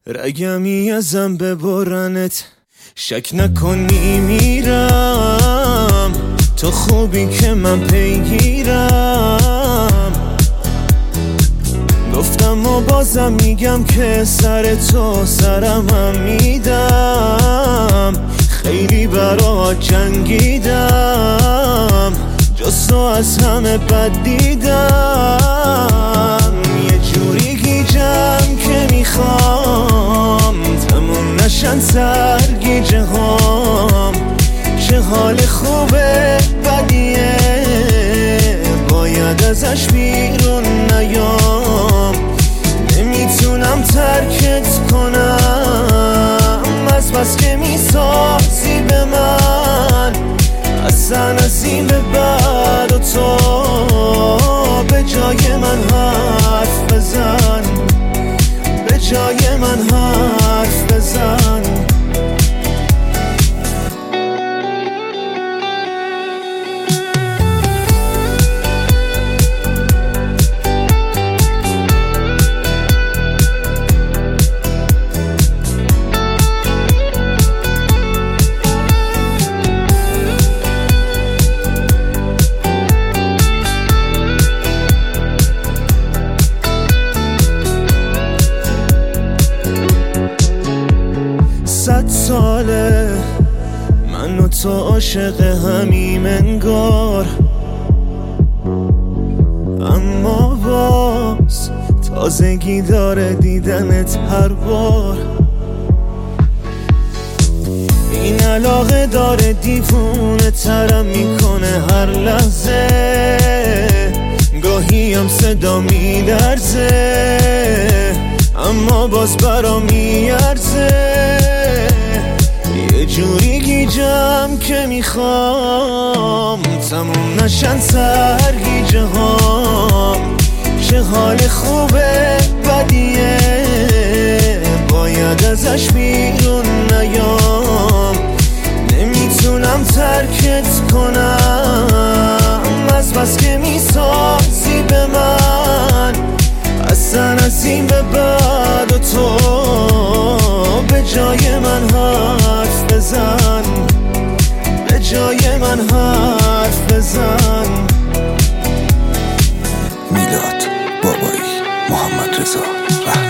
رگمی ازم ببرنت، شک نکنی میرم، تو خوبی که من پیگیرم. گفتم و بازم میگم که سر تو سرم هم میدم، خیلی برات جنگیدم، جز تو از همه بد دیدم. یه جوری گیجم که میخوام تموم نشن سرگیجه هام. چه حال خوبه بدیه، باید ازش بیرون نیام. نمیتونم ترکت کنم، از بس که میسازی به من. اصلا از این به بعد و تو به جای من حرف بزن، به جای من حرف بزن. ساله من و تو عاشق همیم انگار، اما باز تازگی داره دیدنت هر بار. این علاقه داره دیوونه ترم میکنه هر لحظه، گاهی هم صدا میلرزه اما باز برام میارزه. یه جوری گیجم که میخوام تموم نشن سرگیجه هام. چه حال خوبه بدیه، باید ازش بیرون نیام. نمیتونم ترکت کنم، از بس که میسازی به من. اصلا از این به بعد و تو به جای من حرف بزن، به جای من حرف بزن. میلاد بابایی، محمد رضا